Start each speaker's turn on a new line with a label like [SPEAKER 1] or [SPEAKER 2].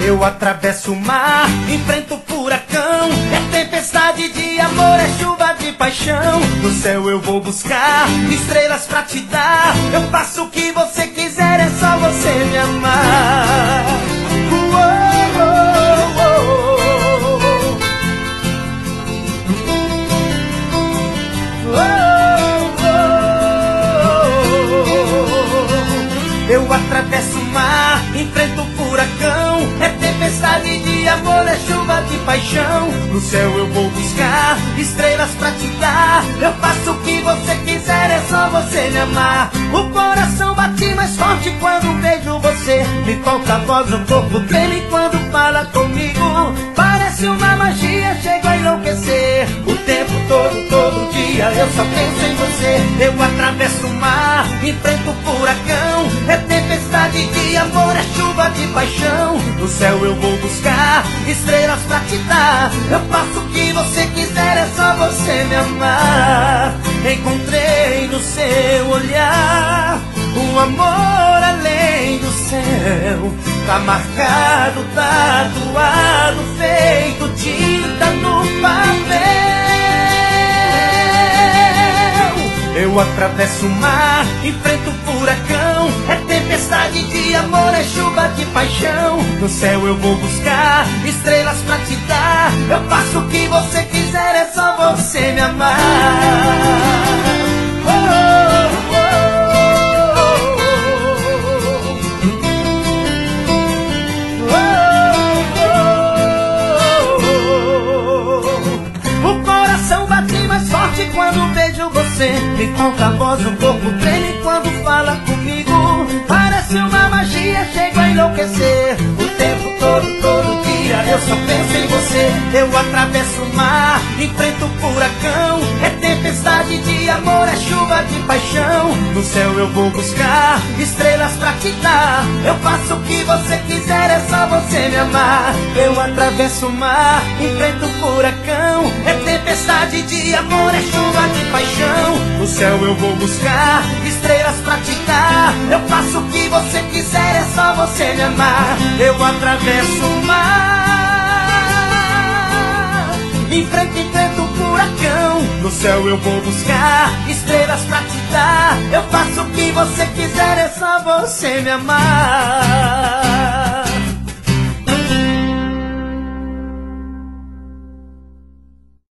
[SPEAKER 1] Eu atravesso o mar, enfrento o furacão. É tempestade de amor, é chuva de paixão. No céu eu vou buscar estrelas pra te dar. Eu faço o que você quiser, é só você me amar. Eu atravesso o mar, enfrento o furacão. É tempestade de amor, é chuva de paixão. No céu eu vou buscar estrelas pra te dar. Eu faço o que você quiser, é só você me amar. O coração bate mais forte quando vejo você. Me falta voz, o corpo treme quando fala comigo. Parece uma magia, chego a enlouquecer. O tempo todo dia eu só penso em você. Eu atravesso o mar, enfrento o furacão. É tempestade de amor, é chuva de paixão. No céu eu vou buscar estrelas pra te dar. Eu faço o que você quiser, é só você me amar. Encontrei no seu olhar um amor além do céu. Tá marcado, tatuado, feito tinta no papel. Eu atravesso o mar, enfrento o furacão. É tempestade de amor, é chuva de paixão. No céu eu vou buscar estrelas pra te dar. Eu faço o que você quiser, é só você me amar. O coração bate mais forte quando vejo você. Me falta a voz, o corpo treme quando fala comigo. Parece uma magia, chego a enlouquecer. O tempo todo dia eu só penso em você. Eu atravesso o mar, enfrento o furacão. É tempestade de amor, é chuva de paixão. No céu eu vou buscar estrelas pra te dar. Eu faço o que você quiser, é só você me amar. Eu atravesso o mar, enfrento o furacão. É tempestade de amor, é chuva de paixão. No céu eu vou buscar estrelas pra te dar. Eu faço o que você quiser, é só você me amar. Eu atravesso o mar, enfrento o furacão. No céu eu vou buscar estrelas pra te dar. Eu faço o que você quiser, é só você me amar.